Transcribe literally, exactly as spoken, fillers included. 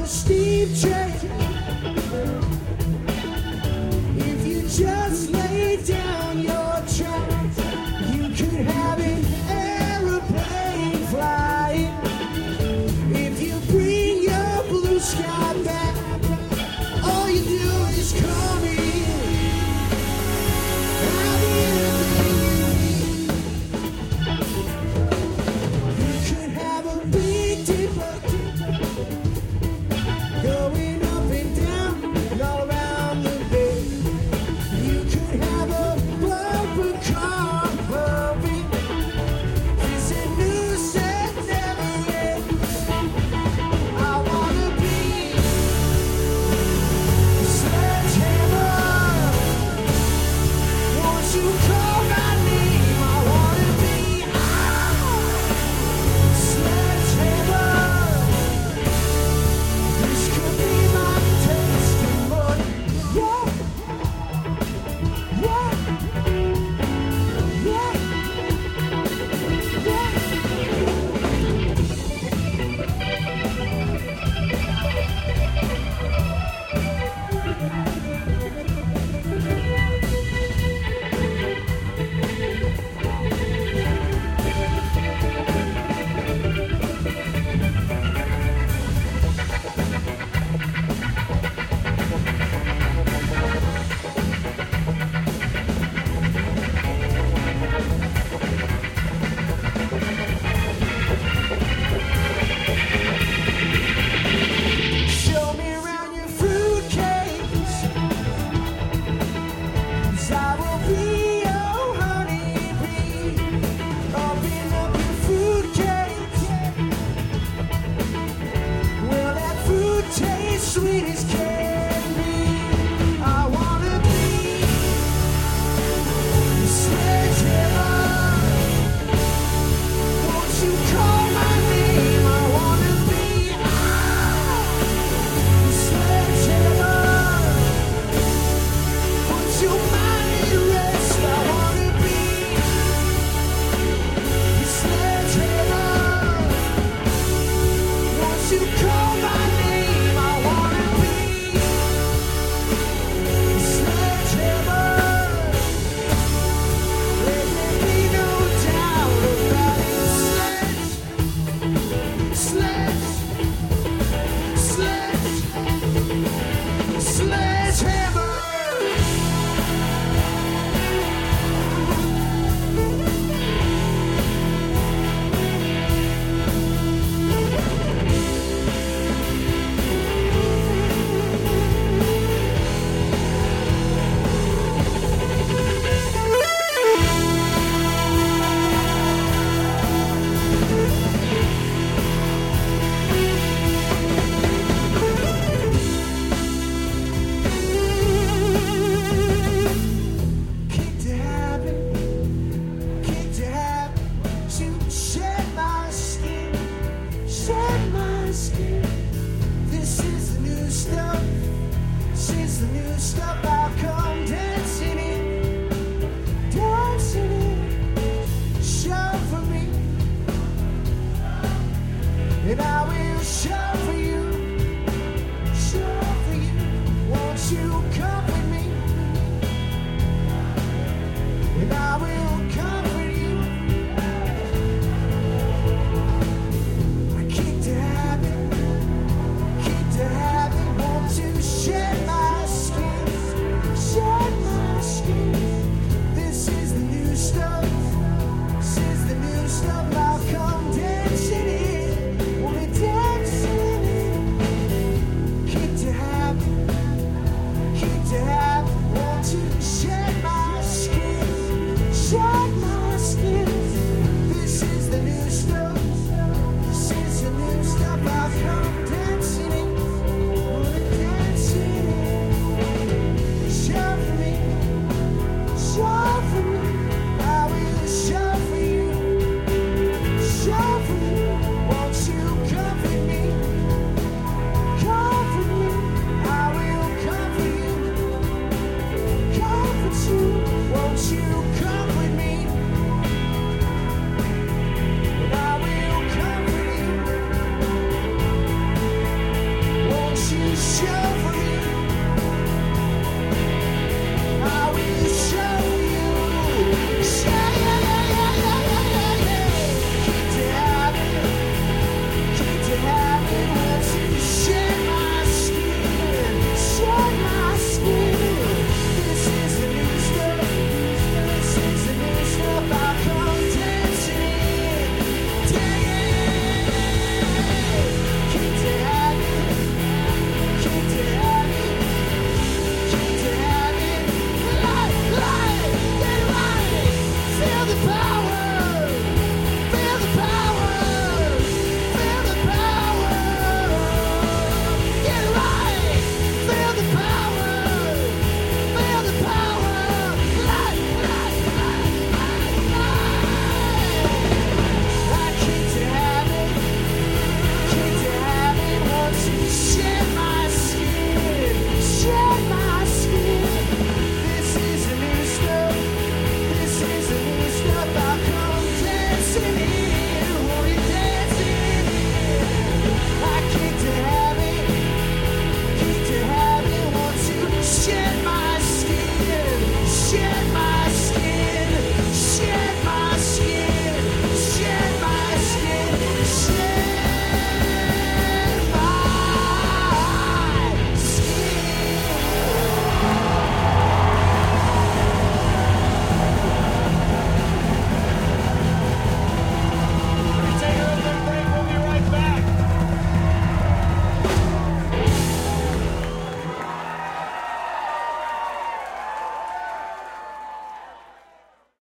steam train. If you just lay down your tracks, you could have an aeroplane flying. If you bring your blue sky back, all you do is call me. I'll be everything you need. You could have a big dipper going up and down and all around the bay. You could have a bumper car pumping. It's a new set never ends. I wanna be a sledgehammer. Won't you call my name? I wanna be a sledgehammer. This could be my testimony. Yeah, yeah, yeah, yeah. Show me around your fruitcakes, 'cause I will be your honeybee. Open up your fruitcakes. Well, that fruit tastes sweet as can be. I wanna be a sledgehammer. Won't you call my name? I wanna be a sledgehammer. Put your mind at rest. I wanna be a sledgehammer. Won't you call my name? I wanna be a sledgehammer. Let there be no doubt about it. Sledge, sledge, sledge, sledgehammer. Kick to happen, kick to happen, to shed my skin, shed my skin. This is the new stuff, this is the new stuff. I'll come dancing in, dancing in, show for me, and I